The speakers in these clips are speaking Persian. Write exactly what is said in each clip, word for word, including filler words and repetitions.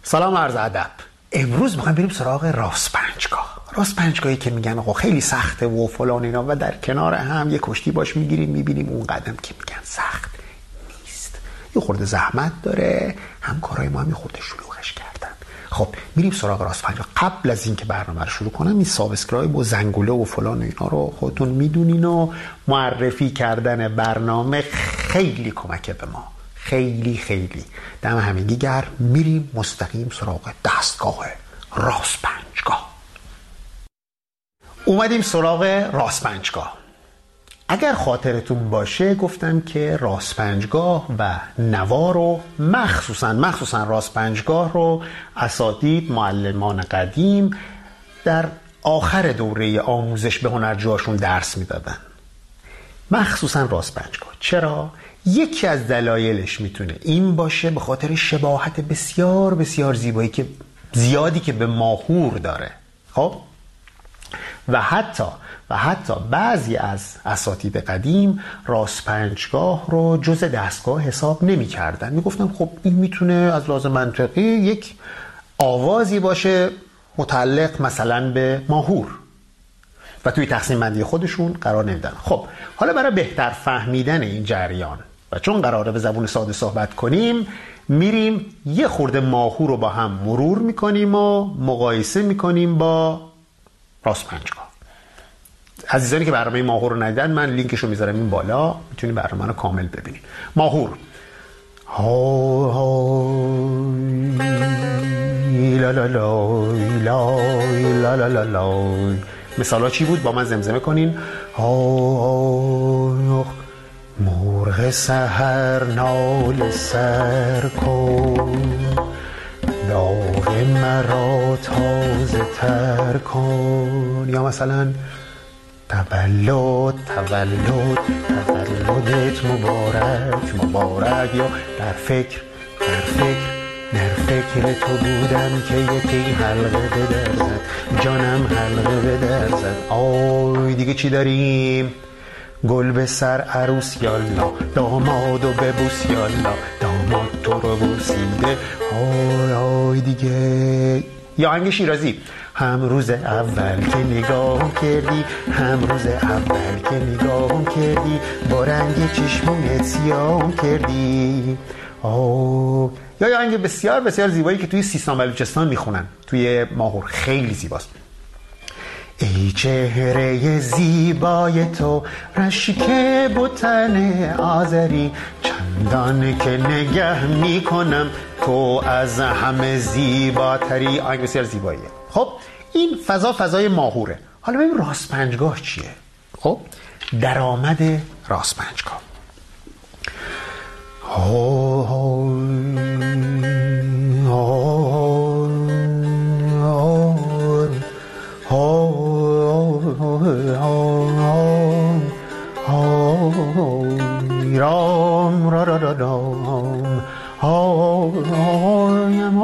سلام عرض ادب. امروز میخوایم بریم سراغ راست پنجگاه. راست پنجگاهی که میگن آقا خیلی سخته و فلان اینا و در کنار هم یه کشتی باش میگیریم میبینیم اون قدم که میگن سخت نیست، یه خورده زحمت داره، همکارای ما هم یه خورده شلوغش کردن. خب میریم سراغ راست پنجگاه. قبل از اینکه برنامه رو شروع کنم این سابسکرایب و زنگوله و فلان و اینا رو خودتون میدونین و معرفی کردن برنامه خیلی کمکه به ما، خیلی خیلی. دم همگی گرم. میریم مستقیم سراغ دستگاه راست پنجگاه. اومدیم سراغ راست پنجگاه. اگر خاطرتون باشه گفتم که راست پنجگاه و نوا رو مخصوصا مخصوصا راست پنجگاه رو اساتید معلمان قدیم در آخر دوره آموزش به هنرجوهاشون درس میدادن، مخصوصا راست پنجگاه. چرا؟ یکی از دلایلش میتونه این باشه به خاطر شباهت بسیار بسیار زیبایی که زیادی که به ماهور داره. خب و حتی و حتی بعضی از اساتید قدیم راست پنجگاه رو جز دستگاه حساب نمی کردن. می گفتن خب این میتونه از لحاظ منطقی یک آوازی باشه متعلق مثلا به ماهور و توی تقسیم بندی خودشون قرار نمیدن. خب حالا برای بهتر فهمیدن این جریان و چون قراره به زبون ساده صحبت کنیم، میریم یه خورده ماهور رو با هم مرور میکنیم و مقایسه میکنیم با راست پنجگاه. عزیزانی که برنامه ماهور رو ندیدن من لینکش رو میذارم این بالا، میتونید برنامه رو کامل ببینید. ماهور ها ها لا لا لا لا لا لا لا. مثالا چی بود؟ با من زمزمه کنین. ها مرغ سحر نال سر کن، داغ مرا تازه تر کن. یا مثلا تولد تولد تولدت مبارک مبارک. یا در فکر در فکر در فکر تو بودم که یکی حلقه به در زد، جانم حلقه به در زد. آی دیگه چی داریم؟ گل به سر عروس یالا، دامادو ببوس یالا، داماد تو رو بوسیده. آی آی دیگه. یا آهنگ شیرازی هم روز اول که نگاه کردی، هم روز اول که نگاه کردی، با رنگ چشمونت سیاه کردی. آه. یا یا آهنگ بسیار بسیار زیبایی که توی سیستان بلوچستان میخونن توی ماهور، خیلی زیباست. ای چهره زیبای تو رشک بوتن آذری، چندان که نگه میکنم تو از همه زیباتری. آهنگ بسیار زیباییه. خب این فضا فضای ماهوره. حالا ببین راست پنجگاه چیه؟ خب درآمد راست پنجگاه ها ها رام را را را رام هایم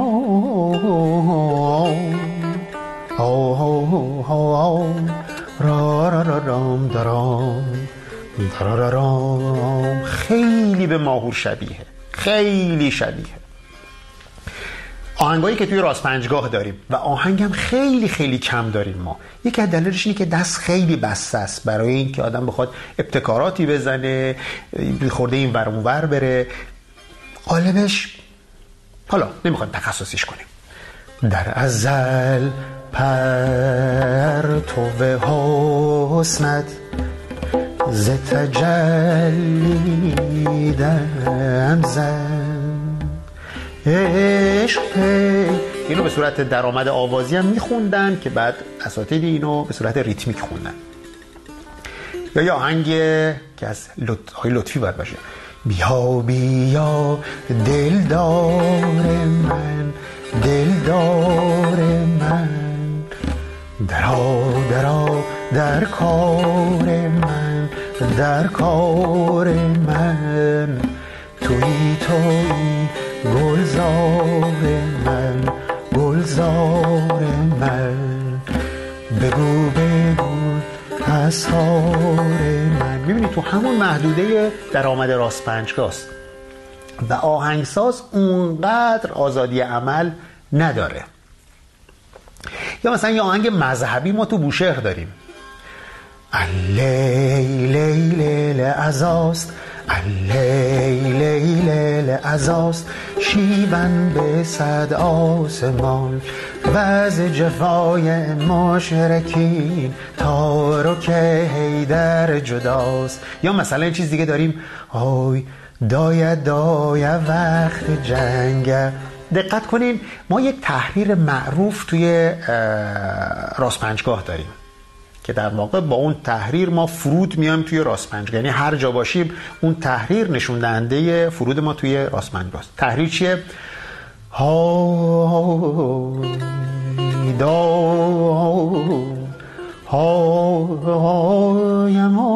را را را رام درام درارام. خیلی به ماهور شبیه، خیلی شبیه. آهنگایی که توی راست پنجگاه داریم و آهنگم خیلی خیلی کم داریم ما. یکی از دلایلش اینه که دست خیلی بسته است برای اینکه آدم بخواد ابتکاراتی بزنه، خورده این ور اون ور بره. قالبش حالا نمیخوایم تخصصیش کنیم. در ازل پرتو حسنت ز تجلی دم زن عشق. اینو به صورت درآمد آوازی هم میخوندن که بعد اساتید اینو به صورت ریتمیک خوندن. یا یا آهنگ که از لط... های لطفی باید باشه. بیا بیا دلدار من دلدار من، درا درا در کار من در کار من، توی توی گلزار من گلزار من، بگو بگو اسرار من. میبینی تو همون محدوده درآمد راست پنجگاه است و آهنگساز اونقدر آزادی عمل نداره. یا مثلا یه آهنگ مذهبی ما تو بوشهر داریم، اللیل لیل عزاست، اللیل لیل عزاست، شیون به صد آسمان و از جفای مشرکین تا رو که حیدر جداست. یا مثلا این چیز دیگه داریم، آی دایه دایه وقت جنگ. دقت کنین ما یک تحریر معروف توی راست پنجگاه داریم که در واقع با اون تحریر ما فرود میایم توی راست پنجگاه، یعنی هر جا باشیم اون تحریر نشون دهنده فرود ما توی راست پنجگاه است. تحریر چیه؟ ها دا ها یما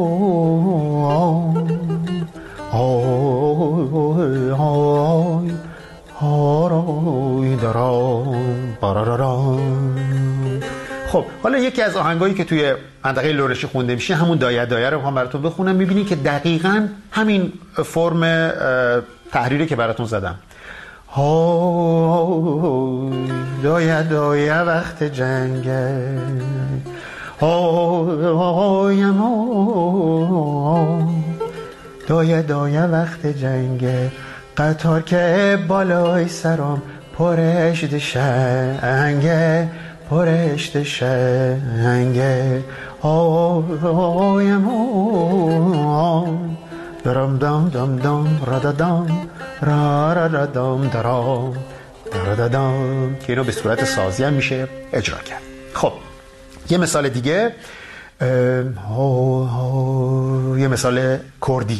های های هاروی درام بارارارام. خب حالا یکی از آهنگایی که توی منطقه لورشی خونده میشه همون دایه دایه رو هم براتون بخونم، میبینید که دقیقاً همین فرم تحریری که براتون زدم. های دایه دایه وقت جنگه، های ما دایه دایه وقت جنگه، قطار که بالای سرم پرشت شنگه، پرشت شنگه، آی ما درم دم دم دم را دم را را دم درام را دم، که اینو به صورت سازی هم میشه اجرا کرد. خب یه مثال دیگه، یه مثال کردی،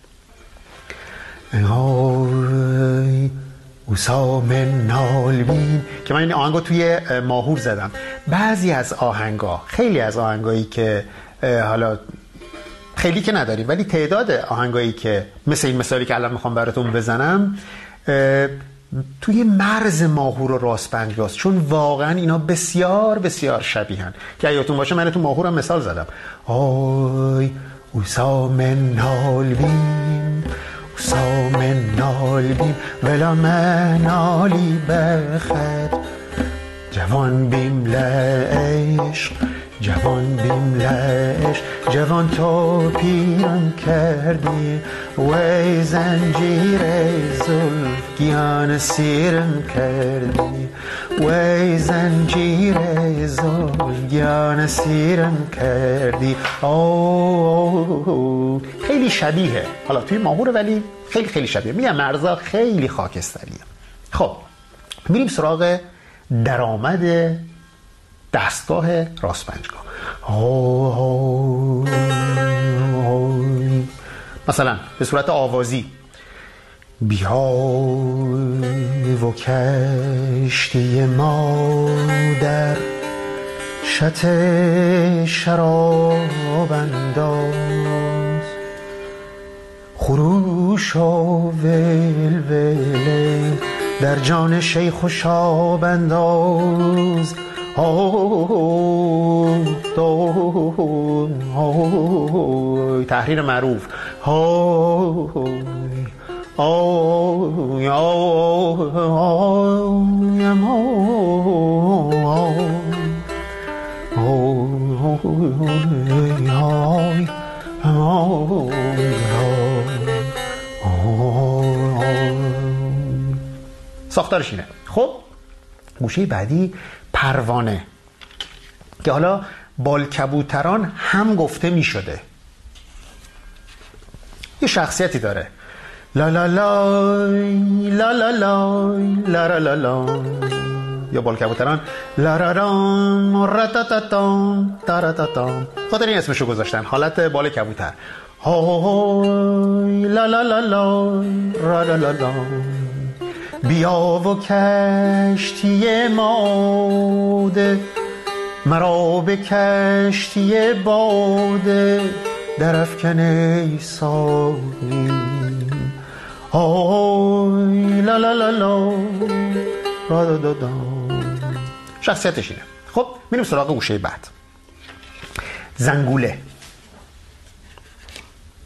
اوسام نالبین، که من این آهنگو توی ماهور زدم. بعضی از آهنگا، خیلی از آهنگایی که حالا خیلی که نداریم ولی تعداد آهنگایی که مثل این مثالی که الان میخوام براتون بزنم توی مرز ماهور و راست پنجگاه است، چون واقعا اینا بسیار بسیار شبیهن. که یادتون باشه من تو ماهور هم مثال زدم، آی اوسام نالبین، اوسام نالبین ولا منالی بخد، جوان بیم لعشق، جوان بیم لعشق، جوان تو پیرم کردی، وی زنجیر زلف گیان سیرم کردی، وی زنجیر زلف گیان سیرم کردی. اوه خیلی شبیه، حالا توی ماهور ولی خیلی خیلی شبیه، میگم مرزا خیلی خاکستریه. خب میریم سراغ درآمد دستگاه راست پنجگاه. مثلا به صورت آوازی، بیای و کشتی ما در شط شراب انداز، خروش و ولوله در جان شیخ و شاب انداز. تحریر معروف، ساختارش اینه. خب گوشه بعدی پروانه، که حالا بالکبوتران هم گفته می شده، یه شخصیتی داره، لا لا لا لا لا لا لا لا لا، یا بالکبوتران لا را رام راتاتام تاراتاتام، خاطر این اسمشو گذاشتن، حالت بال کبوتر. های لا لا لا لا را لا لا لا، بیا و کشتی ماده، مرا به کشتی باده در افکن ای ساقی. آی لا لا لا لا را دا دا دا. شخصیتش اینه. خب میریم سراغ گوشه بعد. زنگوله.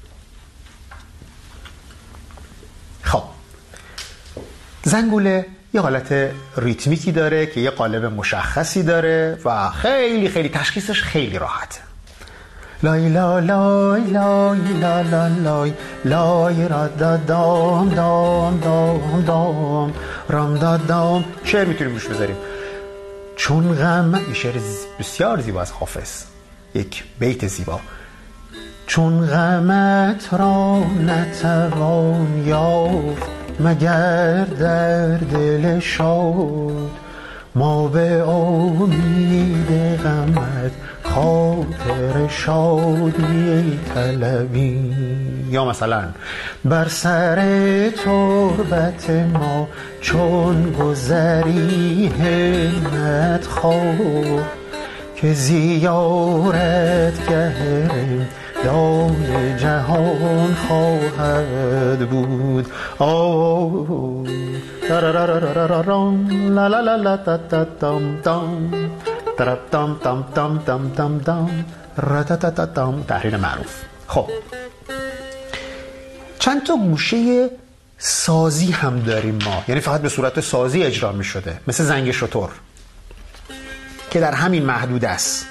خب زنگوله یه حالت ریتمیکی داره که یه قالب مشخصی داره و خیلی خیلی تشخیصش خیلی راحته. لای لا لای لای لا لا لای لای را دا دام دام دام دام رام دا دام. شعر میتونیم روش بذاریم. چون غم، یه شعر بسیار زیبا از حافظ، یک بیت زیبا. چون غمت را نتوان یافت مگر در دل شاد، ما به امید غمت خاطر شادی طلبی. یا مثلا بر سر تربت ما چون گذری همت خواه، که زیارت گهرم دای جهان خواهد بود. آه لا لا لا لا لا لا دام دام دام دام دام دام دام دام دام. تحریر معروف. خب چند تا گوشه سازی هم داریم ما، یعنی فقط به صورت سازی اجرا می شده، مثل زنگ شتر که در همین محدود است.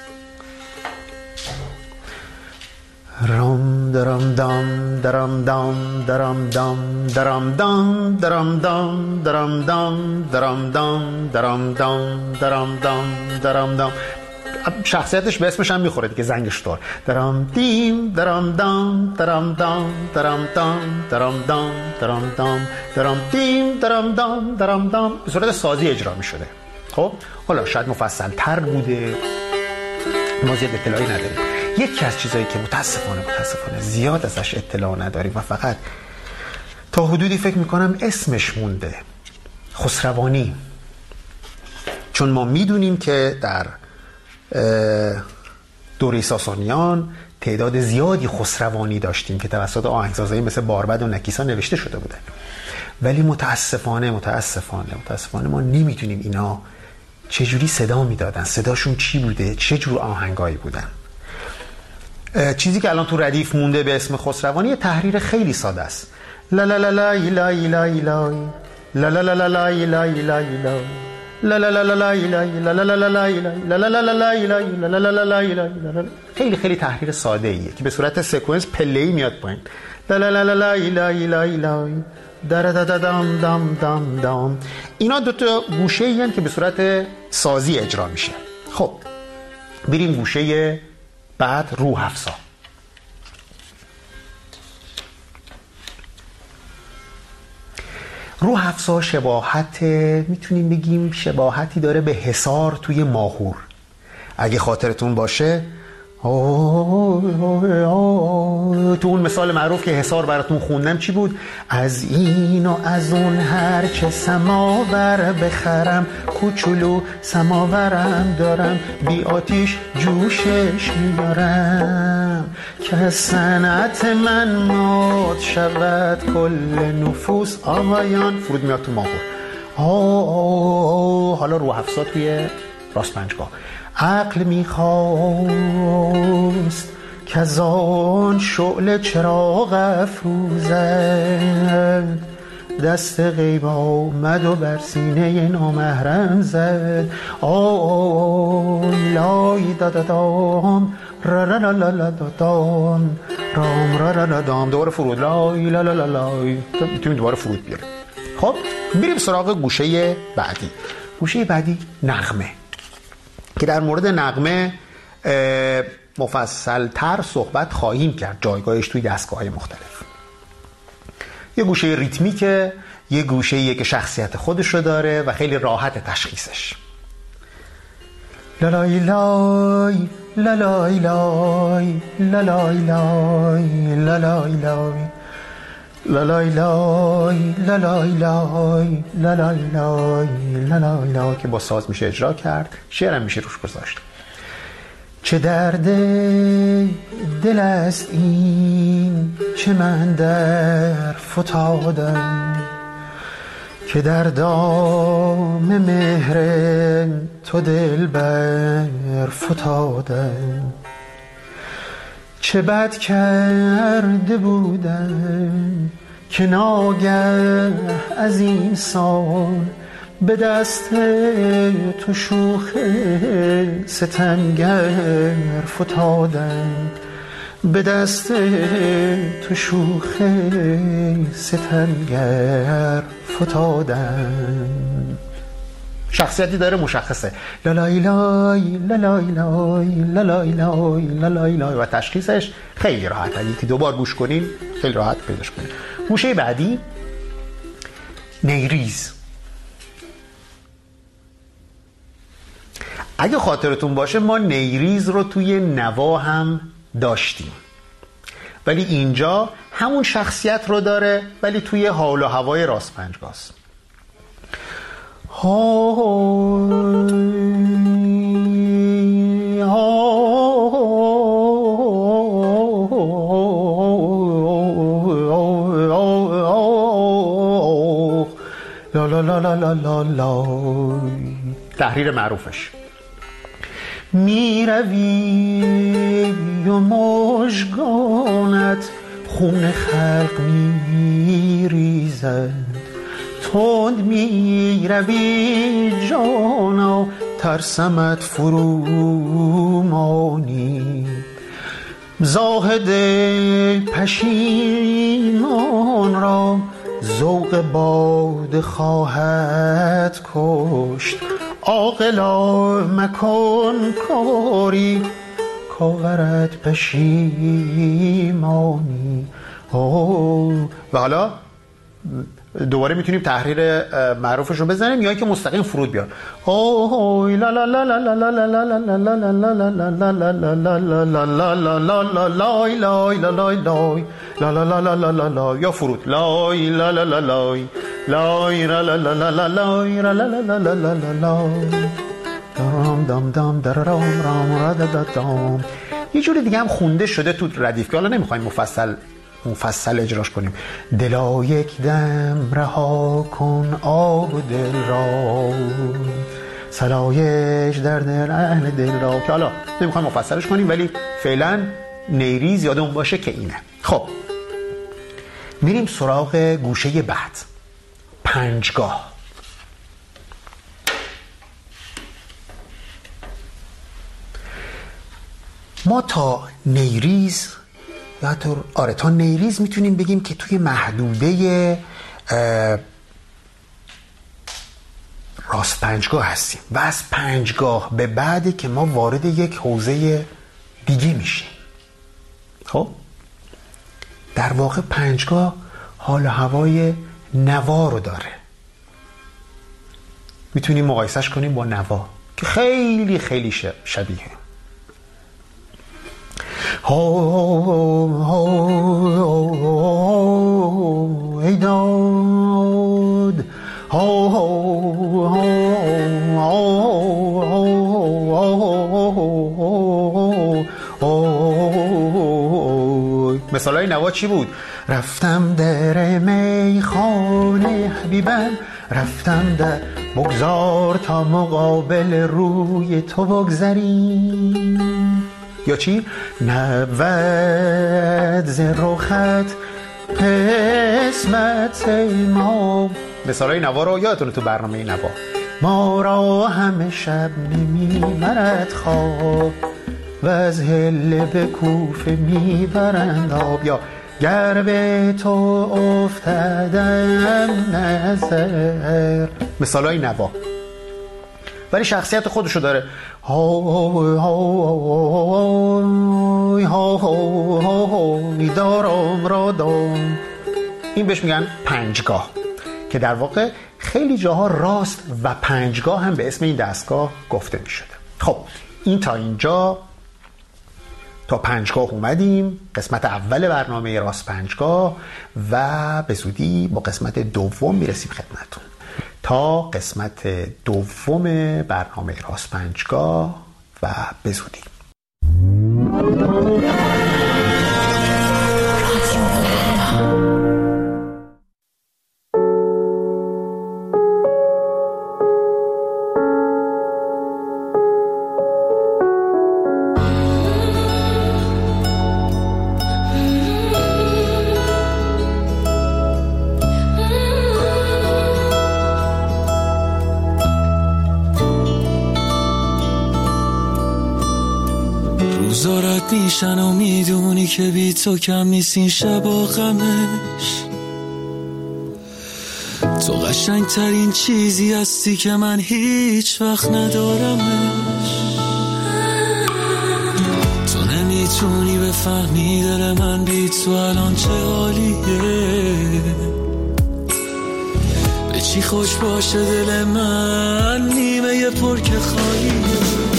رام درام دام درام دام درام دام درام دام درام دام درام دام درام دام درام دام درام دام درام دام. شخصیتش به اسمش هم میخوره دیگه، زنگ شتر. درام دیم درام دام درام دام درام دام درام دام درام دام درام دیم درام دام درام دام. به صورت سازی اجرا میشده. خب حالا شاید مفصل تر بوده، ما زیاد اطلاعی نداریم. یکی از چیزایی که متاسفانه متاسفانه زیاد ازش اطلاع نداریم و فقط تا حدودی فکر میکنم اسمش مونده، خسروانی. چون ما میدونیم که در دوره ساسانیان تعداد زیادی خسروانی داشتیم که توسط آهنگسازایی مثل باربد و نکیسا نوشته شده بوده، ولی متاسفانه متاسفانه متاسفانه ما نمیدونیم اینا چجوری صدا میدادن، صداشون چی بوده، چه جور آهنگایی بودن. چیزی که الان تو ردیف مونده به اسم خسروانی یه تحریر خیلی ساده است. لا لا لا لا لا لا لا لا لا لا لا لا لا لا لا لا لا لا لا. خیلی خیلی تحریر ساده ایه که به صورت سکونس پله‌ای میاد پایین. لا لا لا لا لا لا لا در در دام دام دام دام. اینا دو تا گوشه ای که به صورت سازی اجرا میشه. خب بریم گوشه بعد، روح افزا. روح افزا شباهت، میتونیم بگیم شباهتی داره به حصار توی ماهور. اگه خاطرتون باشه آه آه آه. تو اون مثال معروف که حصار براتون خوندم چی بود؟ از این و از اون هر چه سماور بخرم، کوچولو سماورم دارم، بی آتیش جوشش میارم، که از صنعت من مات شود کل نفوس آهایان. فرود میاد تو ماهور. آه آه. حالا روح افزا توی راست پنجگاه. عقل میخواست که از آن شعله چراغ افروزد، دست غیب آمد و بر سینه نامحرم زد. آه لای دادادام را را را را را دام رام را را را دام. دوباره فرود. لای لا لا لا لای. میتونیم دوباره فرود بیاریم. خب میریم سراغ گوشه بعدی. گوشه بعدی نغمه، که در مورد نغمه مفصل تر صحبت خواهیم کرد، جایگاهش توی دستگاه‌های مختلف. یه گوشه ریتمیکه، یه گوشه‌ایه که شخصیت خودش رو داره و خیلی راحت تشخیصش. لالای لای لالای لای لالای لای لالای لای لالای لای لالای لای لالای لای لالای لای که با ساز میشه اجرا کرد، شعرم میشه روش گذاشت. چه درد دل است این چه من در فتادم، که در دام مهر تو دل بر فتادم. چه بد کرده بودم که ناگه از این سان به دست تو شوخ ستمگر فتادند، به دست تو شوخ ستمگر فتادند. شخصیتی داره مشخصه، لالای لای لالای لای لالای لای لالای لای و تشخیصش خیلی راحته، یکی دو بار گوش کنین خیلی راحت پیداش کنین. موشه بعدی نیریز. اگه خاطرتون باشه ما نیریز رو توی نوا هم داشتیم، ولی اینجا همون شخصیت رو داره ولی توی حال و هوای راست پنجگاست. های لا لا لا لا لا لا. تحریر معروفش. می روی و مژگانت خون خلق می ریزد، تند می روی جانا ترسمت فرومانی، زاهد پشیمان را ذوق باد خواهد کشت، عاقلا مکن کاری کاورت پشیمانی. و حالا دوباره میتونیم تحریر معروفش رو بزنیم یا اینکه مستقیم فرود بیاد. اوه لا لا لا لا لا لا لا لا لا لا لا لا لا لا لا لا لا لا لا یا فرود لای لا لا لا لای لای لا لا لا لا لا لای لا لا لا لا لا لا لا دام دام دام درام رام را دام. یه جوری دیگه هم خونده شده تو ردیف که حالا نمیخوایم مفصل مفصل اجراش کنیم. دلا یک دم رها کن آب و دل را، صلایش در دل اهل دل را، که حالا نمیخوایم مفصلش کنیم ولی فعلا نیریز یادمون باشه که اینه. خب میریم سراغ گوشه بعد، پنجگاه. ما تا نیریز یا تا آره تا نیریز میتونیم بگیم که توی محدوده راست پنجگاه هستیم و از پنجگاه به بعده که ما وارد یک حوزه دیگه میشیم. خب در واقع پنجگاه حال و هوای نوا رو داره، میتونیم مقایسش کنیم با نوا که خیلی خیلی شبیه. ای داد مثالای نوا چی بود؟ رفتم در میخانه حبیبم، رفتم در بگذار تا مقابل روی تو بگذریم. یا چی؟ نبود ز رخت قسمت ما. مثالای نوا رو یادتونه تو برنامه نوا. ما را همه شب نمیبرد خواب و از هله به کوفه میبرند آب. یا گر به تو افتادم نظر. مثالای نوا ولی شخصیت خودشو داره. دارم را دام. این بهش میگن پنجگاه که در واقع خیلی جاها راست و پنجگاه هم به اسم این دستگاه گفته میشده. خب این تا اینجا تا پنجگاه اومدیم، قسمت اول برنامه راست پنجگاه، و به زودی با قسمت دوم میرسیم خدمتتون. تا قسمت دوم برنامه راست پنجگاه و به زودی. روشن و میدونی که بی تو کم نیست این شب و غمش. تو قشنگ ترین چیزی هستی که من هیچ وقت ندارمش. تو نمیتونی بفهمی دل من بی تو الان چه حالیه. به چی خوش باشه دل من نیمه یه پر که خالیه.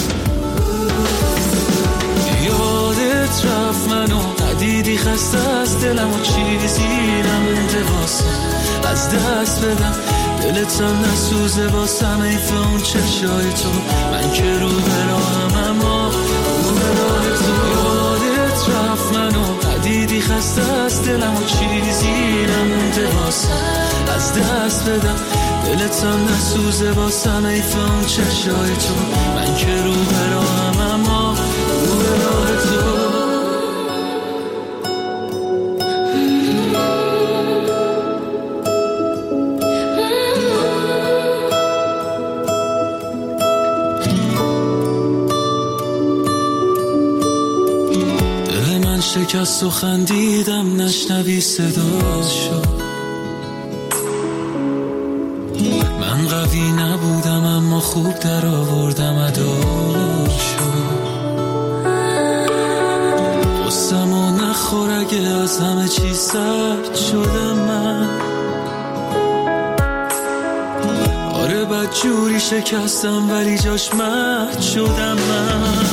یادت رفت منو ندیدی خسته از دلم و چیزی نمونده واسه از دست بدم. دلت هم نسوزه واسم ایف اون چشای تو. من که رو براهم اما رو برای تو. یادت رفت منو ندیدی خسته از دلم و چیزی نمونده واسه از دست بدم. دلت هم نسوزه واسم ایف اون چشای تو. من که رو براهم اما رو برای تو. شکست و خندیدم نشنوی صداشو. من قوی نبودم اما خوب در آوردم اداشو. قصم و نخور اگه از همه چی سرد شدم من. آره بد جوری شکستم ولی جاش مهد شدم من.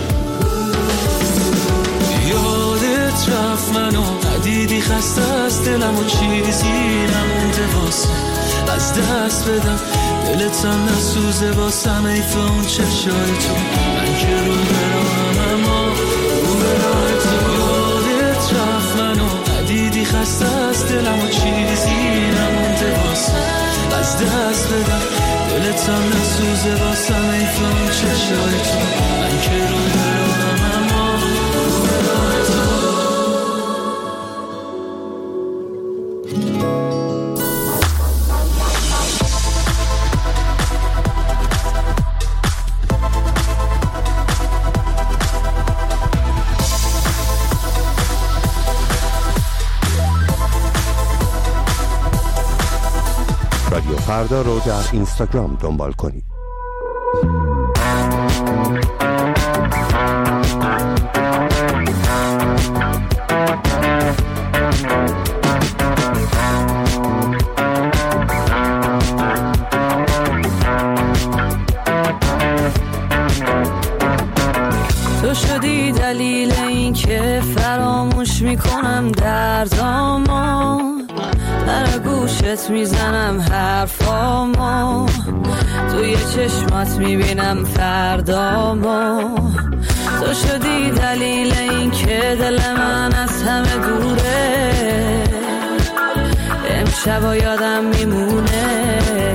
رفت منو ندیدی خسته از دلم و چیزی نمونده واسه از دست بدم. دلت هم نسوزه واسم ایف اون چشای تو. من که رو براهم اما رو برای تو. یادت رفت منو ندیدی خسته از دلم و چیزی نمونده واسه از دست بدم. دلت هم نسوزه واسم ایف اون چشای تو. من که رو براهم اما رو برای تو. رادیو فردا رو در اینستاگرام دنبال کنید. تو شدی دلیل این که فراموش میکنم دردامو. در گوشت میزنم حرفامو. توی چشمات میبینم فردامو. تو شدی دلیل این که دل من از همه دوره. امشب یادم میمونه.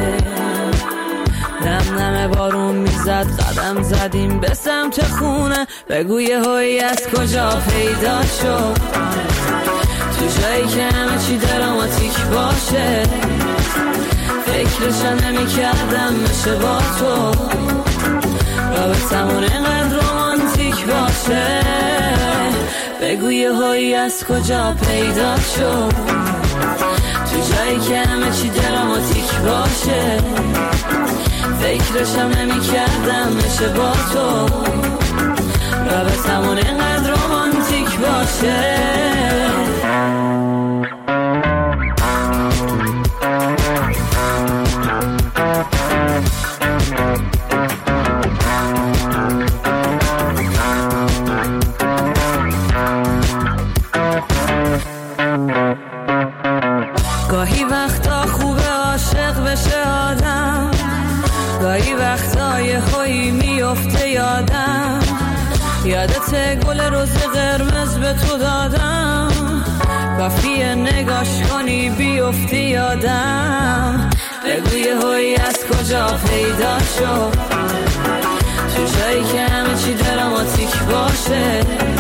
نم نم بارون میزد قدم زدیم به سمت خونه. بگو یه هایی از کجا پیدا شد. تو جایی که همه چی دراماتیک باشه. فکرشم نمی کردم میشه با تو رابطمون اینقدر رومانتیک باشه. بگو یه هایی از کجا پیدا شد. تو جایی که همه چی دراماتیک باشه. فکرشم نمی کردم میشه با تو رابطمون اینقدر رومانتیک باشه. گاهی وقتا خوبه عاشق بشه آدم. گاهی وقتا یه هایی میفته یادم. یادت گل روز قرمز به تو دادم. کافیه نگاش کنی بیفتی یادم. بگو یه هایی از کجا پیدا شد. تو جایی که همه چی دراماتیک باشه.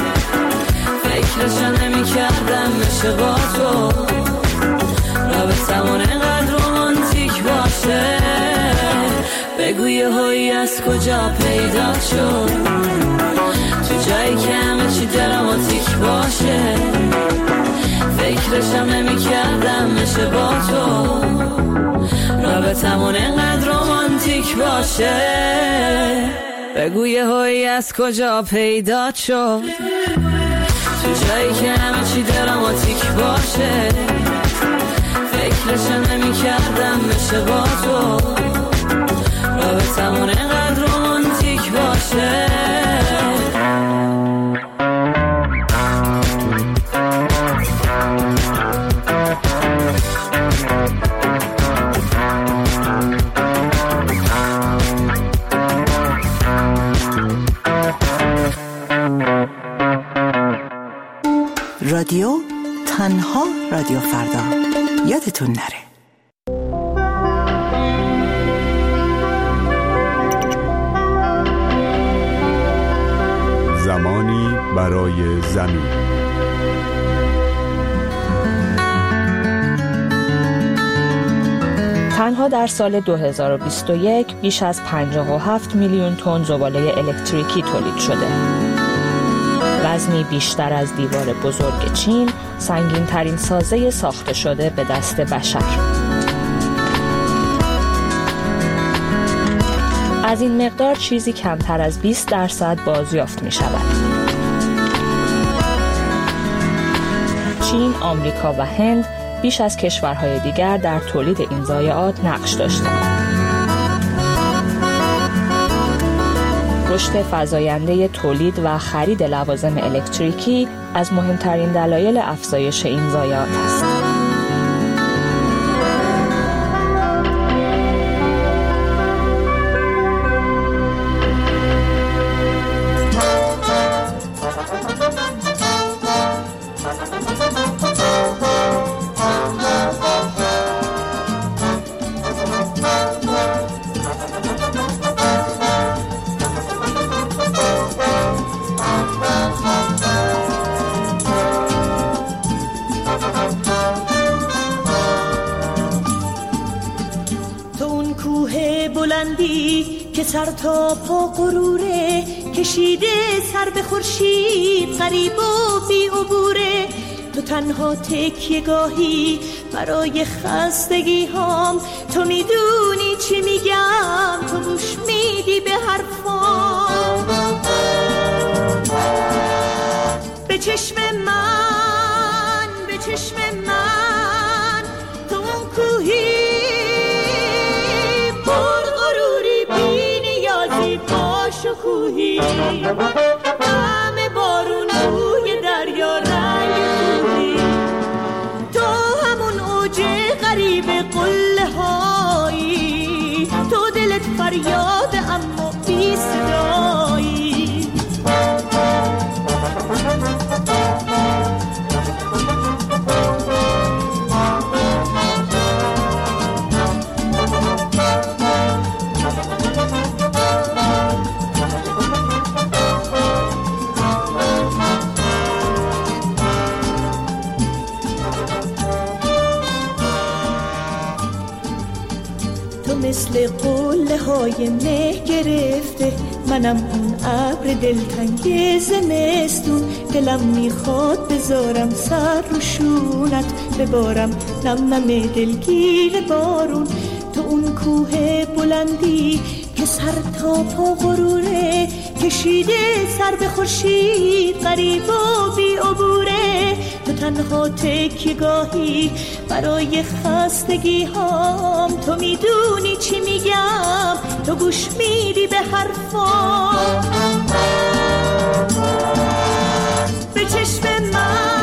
فکرشم نمی کردم بشه با تو رابطمون اینقدر رومانتیک باشه. بگو یه هایی از کجا پیدا شد. تو جایی که همه چی دراماتیک باشه، فکرشم نمی کردم میشه با تو رابطمون اینقدر رومانتیک باشه. بگو یه هایی از کجا پیدا شد، تو جایی که همه چی دراماتیک باشه، فکرشم نمی کردم میشه با تو رابطمون اینقدر رومانتیک باشه. رادیو تنها رادیو فردا، یادتون نره. زمانی برای زمین. تنها در سال دو هزار و بیست و یک بیش از پنجاه و هفت میلیون تن زباله الکتریکی تولید شده. وزنی بیشتر از دیوار بزرگ چین، سنگین ترین سازه ساخته شده به دست بشر. از این مقدار چیزی کمتر از بیست درصد بازیافت می شود. چین، آمریکا و هند بیش از کشورهای دیگر در تولید این ضایعات نقش داشتند. رشد فزاینده تولید و خرید لوازم الکتریکی از مهمترین دلایل افزایش این ضایعات است. که سر تا پا غروره، کشیده سر به خورشید غریب و بی عبوره. تو تنها تکیه گاهی برای خستگی هام، تو میدونی چی میگم، تو گوش میدی به حرفام. به چشم من، به چشم من، تو اون کوهی شکوهی، همه بارون روی دریا رنگ کوهی، تو همون اوج غریب قله هایی، تو دلت فریاد اما بی صدایی. مثل قله های مه گرفته، منم اون ابر دلتنگ زمستون، دلم میخواد بذارم سر رو شونت، ببارم نم نم دلگیر بارون. تو اون کوه بلندی که سر تا پا غروره، کشیده سر به خورشید غریب و بی عبوره. تو تنها تکیه گاهی برای خستگی هام، تو میدونی چی میگم، تو گوش میدی به حرفام. به چشم من